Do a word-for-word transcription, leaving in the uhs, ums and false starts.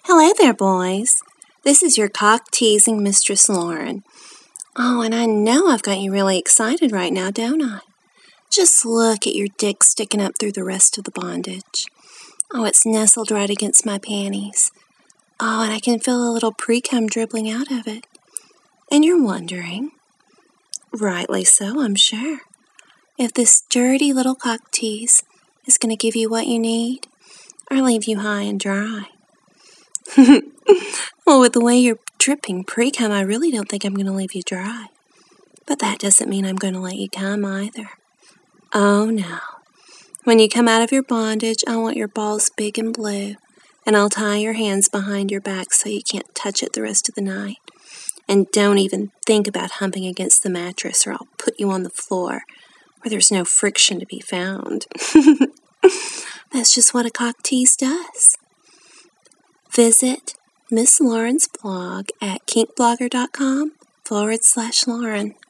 Hello there, boys. This is your cock-teasing Mistress Lauren. Oh, and I know I've got you really excited right now, don't I? Just look at your dick sticking up through the rest of the bondage. Oh, it's nestled right against my panties. Oh, and I can feel a little pre-cum dribbling out of it. And you're wondering, rightly so, I'm sure, if this dirty little cock tease is going to give you what you need or leave you high and dry. Well, with the way you're dripping pre-cum, I really don't think I'm going to leave you dry. But that doesn't mean I'm going to let you come either. Oh, no. When you come out of your bondage, I want your balls big and blue, and I'll tie your hands behind your back so you can't touch it the rest of the night. And don't even think about humping against the mattress, or I'll put you on the floor where there's no friction to be found. That's just what a cock tease does. Visit Miss Lauren's blog at kinkblogger.com forward slash Lauren.